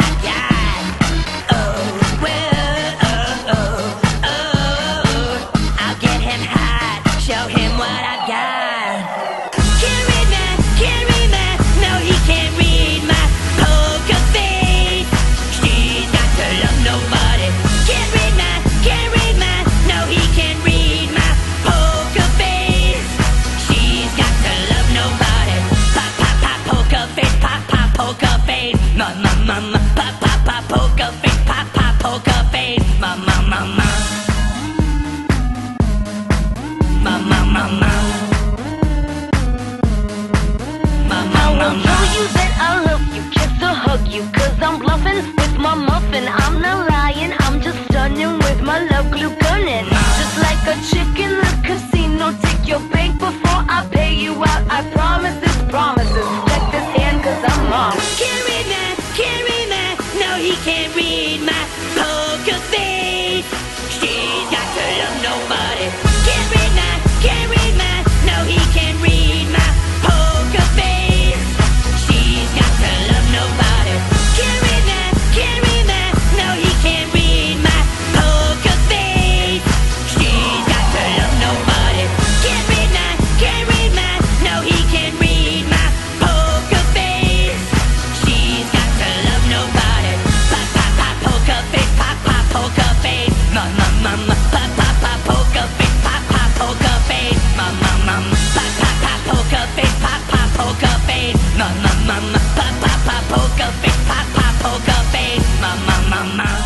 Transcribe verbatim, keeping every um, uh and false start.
I got. Oh, well, oh, oh, oh. I'll get him hot, show him what I've got. Can't read my, can't read my, no he can't read my poker face. She's got to love nobody. Can't read my, can't read my, no he can't read my poker face. She's got to love nobody. Pop, pop, pop, poker face, pop, pop, poker face. Ma, ma, ma, ma, pop, pop, pop, poker face, pop, pop, poker face. Ma, ma, ma, ma. Ma, ma, ma, ma. Ma, ma, I ma, will ma. tell you that I love you, kiss or hug you, cause I'm bluffing with my muffin. I'm not lying, I'm just stunning with my love glue gunning. Just like a chick in the casino, take your bank before I pay you out. I promise this promises. Check this hand cause I'm wrong. Can't read my, can't read my, no he can't read my poker face. She's got to love nobody. Can't read my, can't read my, no he can't read my poker face. She's got to love nobody. Can't read my, can't read my, no he can't read my poker face. She's got to love nobody. Can't read my, can't read my, no he can't read my poker face. She's got to love nobody. Pop, pop, pop, poker face, pop, pop, poker face. Ma, ma, ma, ma, pop, pop, pop, poker face, pop, pop, poker face. Ma, ma, ma, ma, pop, pop, pop, poker face, pop, pop, poker face. Ma, ma, ma, ma, pop, pop, pop, poker face, pop, pop, poker face. Ma, ma, ma, ma.